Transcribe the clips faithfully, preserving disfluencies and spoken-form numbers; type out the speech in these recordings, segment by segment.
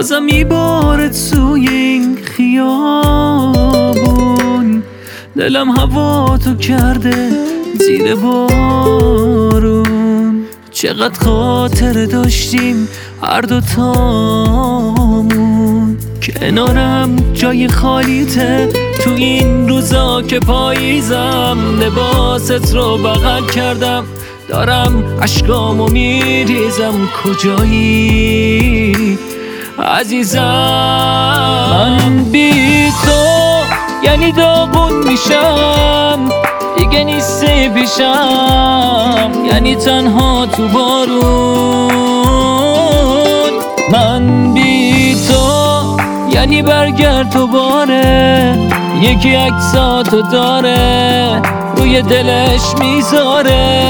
بازم میباره توی این خیابون. دلم هوا تو کرده زیر بارون. چقدر خاطره داشتیم هر دوتامون. کنارم جای خالیته تو این روزا که پاییزم. لباست رو بغل کردم دارم اشکامو میریزم. کجایی عزیزم؟ من بی تو یعنی داغون میشم، دیگه نیستی پیشم، یعنی تنها تو بارون. من بی تو یعنی برگرد دوباره، یکی عکساتو داره روی دلش میذاره.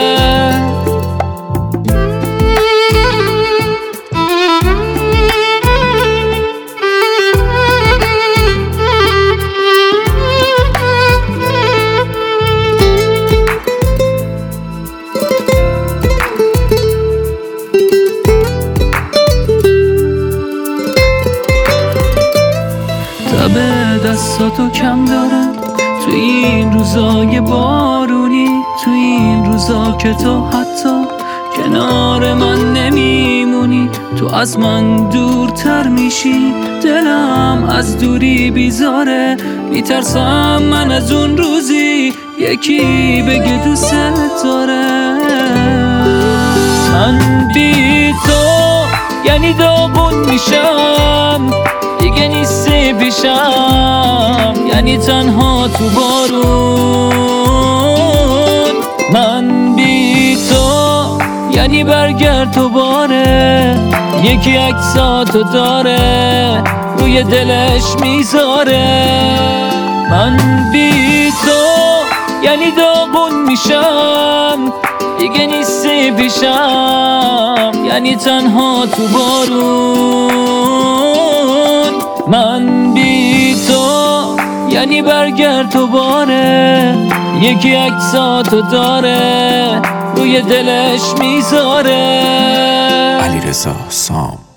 تب دستاتو کم دارم توی این روزای بارونی، توی این روزا که تو حتی کنار من نمیمونی. تو از من دورتر میشی، دلم از دوری بیزاره. میترسم من از اون روزی یکی بگه دوست داره. من بی تو یعنی داغون میشم، دیگه نیستی پیشم، یعنی تنها تو بارون. من بی تو یعنی برگرد دوباره، یکی عکساتو داره روی دلش میذاره. من بی تو یعنی داغون میشم، دیگه نیستی پیشم، یعنی تنها تو بارون. من بی تو یعنی برگرد دوباره، یکی عکساتو داره روی دلش میذاره. علیرضا سام.